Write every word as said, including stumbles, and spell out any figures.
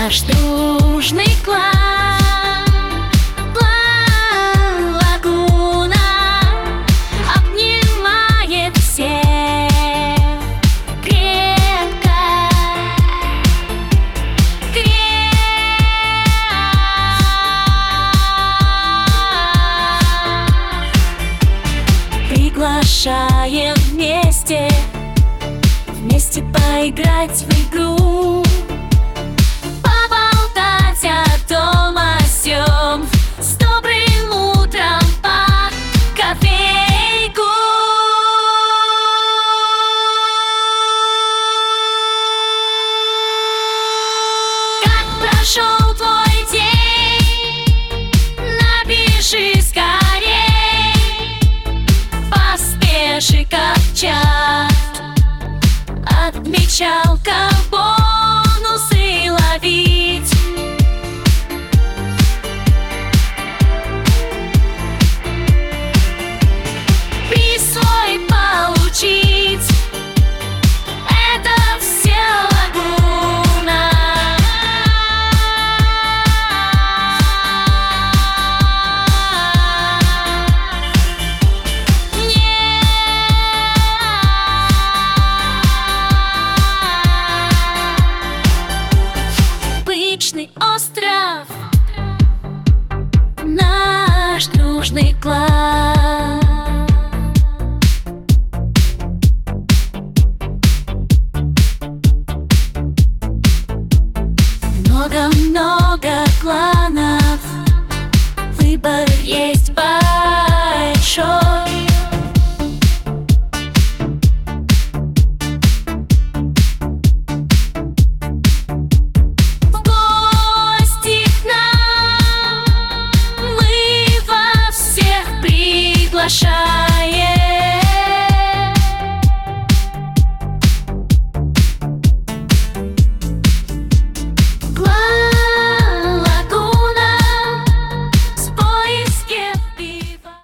Наш дружный клан, клан Лагуна, обнимает всех крепко, крепко. Приглашаем вместе, вместе поиграть в игру, поболтать о том о сём, с добрым утром по кофейку. Как прошел твой день? Напиши скорей, поспеши как чат, отмечалка, бонусы ловить. Приз свой получить — это все Лагуна. Обычный остров, наш дружный клан. Много-много кланов, выбор есть.